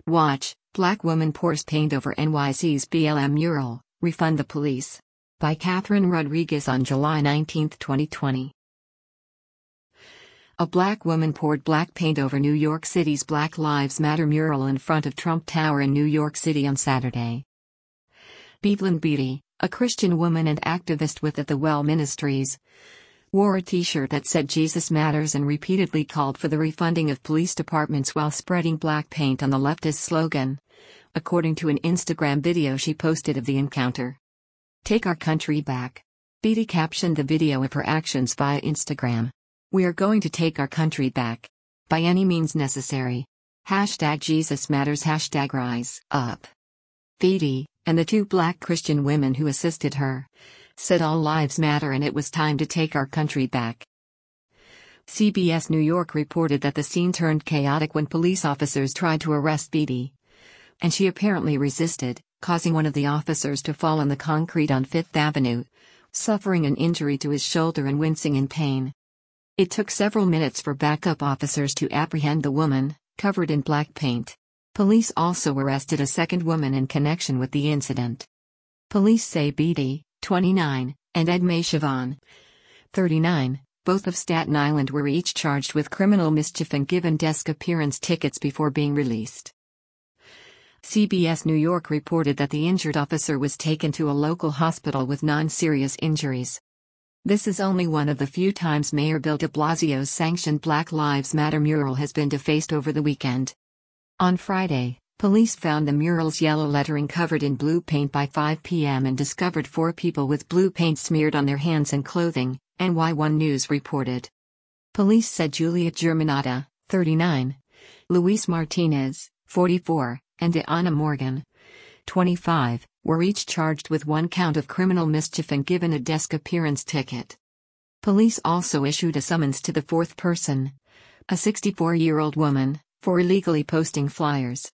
Watch, Black woman pours paint over NYC's BLM mural, refund the police. By Catherine Rodriguez on July 19, 2020. A black woman poured black paint over New York City's Black Lives Matter mural in front of Trump Tower in New York City on Saturday. Bevelyn Beatty, a Christian woman and activist with At the Well Ministries, wore a t-shirt that said Jesus Matters and repeatedly called for the refunding of police departments while spreading black paint on the leftist slogan, according to an Instagram video she posted of the encounter. Take our country back. Beatty captioned the video of her actions via Instagram. We are going to take our country back. By any means necessary. #Jesus Matters #Rise Up. Beatty, and the two black Christian women who assisted her, said all lives matter and it was time to take our country back. CBS New York reported that the scene turned chaotic when police officers tried to arrest Beatty, and she apparently resisted, causing one of the officers to fall on the concrete on Fifth Avenue, suffering an injury to his shoulder and wincing in pain. It took several minutes for backup officers to apprehend the woman, covered in black paint. Police also arrested a second woman in connection with the incident. Police say Beatty, 29, and Edmé Chavon, 39, both of Staten Island, were each charged with criminal mischief and given desk appearance tickets before being released. CBS New York reported that the injured officer was taken to a local hospital with non-serious injuries. This is only one of the few times Mayor Bill de Blasio's sanctioned Black Lives Matter mural has been defaced over the weekend. On Friday, police found the mural's yellow lettering covered in blue paint by 5 p.m. and discovered 4 people with blue paint smeared on their hands and clothing, NY1 News reported. Police said Juliet Germanata, 39, Luis Martinez, 44, and Deanna Morgan, 25, were each charged with 1 count of criminal mischief and given a desk appearance ticket. Police also issued a summons to the 4th person, a 64-year-old woman, for illegally posting flyers.